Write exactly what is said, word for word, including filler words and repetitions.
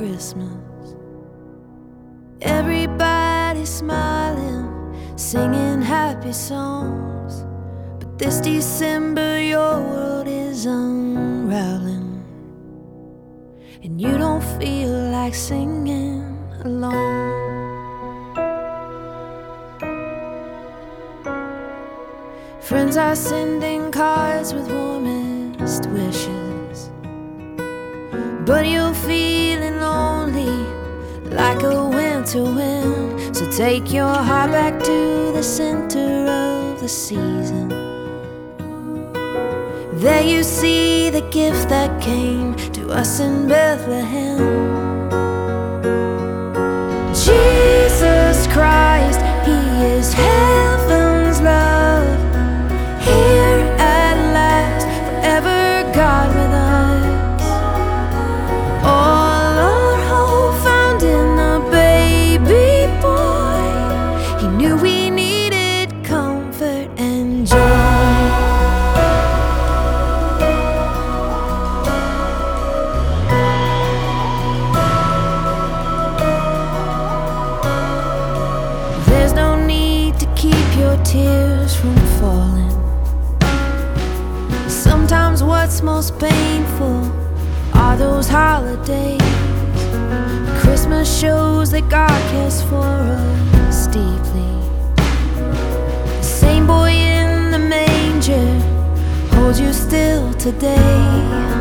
Christmas. Everybody smiling, singing happy songs, but this December your world is unraveling, and you don't feel like singing along. Friends are sending cards with warmest wishes, but you're feeling lonely like a winter wind. So take your heart back to the center of the season. There you see the gift that came to us in Bethlehem. Jesus Christ, He is heaven's love, here at last, forever God with us. All our hope found in the baby boy. He knew we needed comfort and joy. There's no need to keep your tears from falling. Sometimes what's most painful are those holidays. Christmas shows that God cares for us deeply. The same boy in the manger holds you still today.